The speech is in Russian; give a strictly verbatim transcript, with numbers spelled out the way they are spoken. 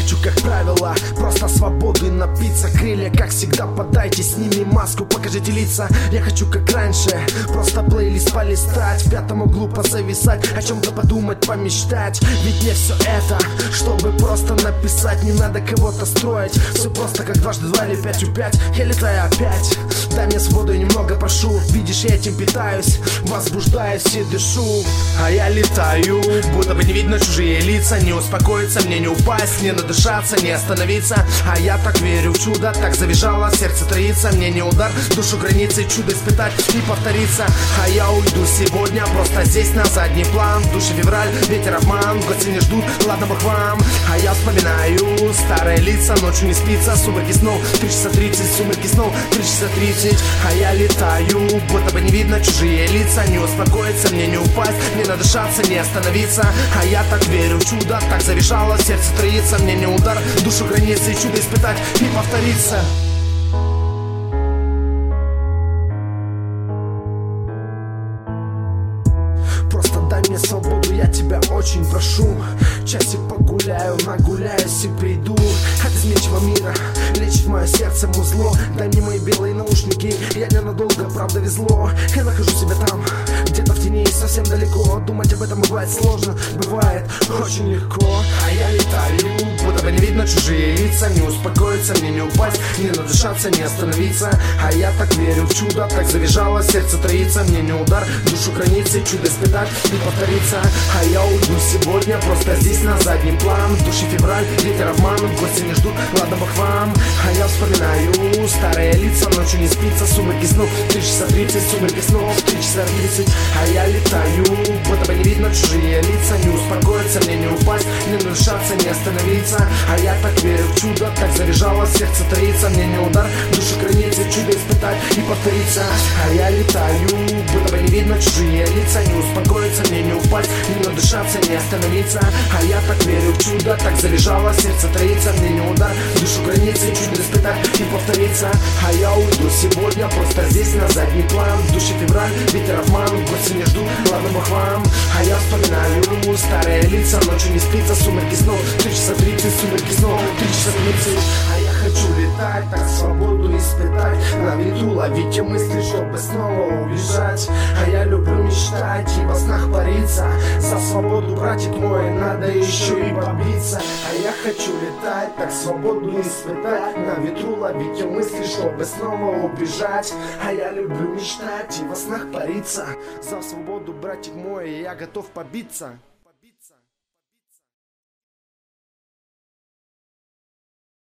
хочу, как правило, просто свободу и напиться. Крылья, как всегда, подайте, сними маску, покажите лица. Я хочу, как раньше, просто плейлист полистать, в пятом углу позависать, о чем-то подумать, помечтать. Ведь не все это, чтобы просто написать, не надо кого-то строить. Все просто как дважды два или пять у пять. Я летаю опять, дай мне свободу и немного прошу. Видишь, я этим питаюсь, возбуждаюсь и дышу. А я летаю, будто бы не видно чужие лица. Не успокоиться, мне не упасть, не надышаться, не остановиться. А я так верю в чудо, так завизжало, сердце троится. Мне не удар, душу границы, чудо испытать и повториться. А я уйду сегодня, просто здесь на задний план. В душе февраль, ветер обман, гости не ждут, ладно бы к вам. А я вспоминаю старые лица, ночью не спится, сумерки снов, три часа тридцать, сумерки снов, три часа тридцать. А я летаю, будто бы не видно чужие лица. Не успокоиться, мне не упасть, не надышаться, не остановиться. А я так верю в чудо, так завизжало, сердце троится. Мне не удар, душу границы, чудо испытать и повториться. Просто дай мне свободу, я тебя очень прошу. Часик погуляю, нагуляюсь и приду от изменчивого мира, лечит мое сердце музло. Дай мне мои белые наушники, я ненадолго, правда везло. Я нахожу себя там, где-то в тени, совсем далеко. Думать об этом бывает сложно, бывает очень легко. А я летаю, будто бы не видно чужие лица. Не успокоиться, мне не упасть, не надышаться, не остановиться. А я так верю в чудо, так завизжало, сердце троится. Мне не удар, душу границы, чудо испытать и повториться. А я уйду сегодня, просто здесь на задний план. В душе февраль, ветер обман, гости не ждут, ладно бы к вам. А я вспоминаю старые лица, ночью не спится, сумерки снов, три часа тридцать, сумерки снов, три часа тридцать. А я летаю, будто бы не видно чужие лица. Не успокоиться, мне не упасть, не надышаться, не остановиться. А я так верю в чудо, так завизжало, сердце троится. Мне не удар, душу границы, чудо испытать и повториться. А я летаю, будто бы не видно чужие лица. Не успокоиться, мне не упасть, не надышаться, не остановиться. А я так верю в чудо, так завизжало, сердце троится. Мне не удар, душу границы, чудо испытать и повториться. А я уйду сегодня, просто здесь на задний план. В душе февраль, ветер обман, гости не ждут, ладно бы к вам. А я вспоминаю старые лица, ночью не спится, сумерки снов, три часа тридцать, сумерки снов, три часа тридцать. А я хочу летать, так свободу испытать, на ветру ловить мысли, чтобы снова убежать. А я люблю мечтать и во снах париться. За свободу, братик мой, надо еще и побиться. А я хочу летать, так свободу испытать, на ветру ловить мысли, чтобы снова убежать. А я люблю мечтать и во снах париться. За свободу, братик мой, я готов побиться.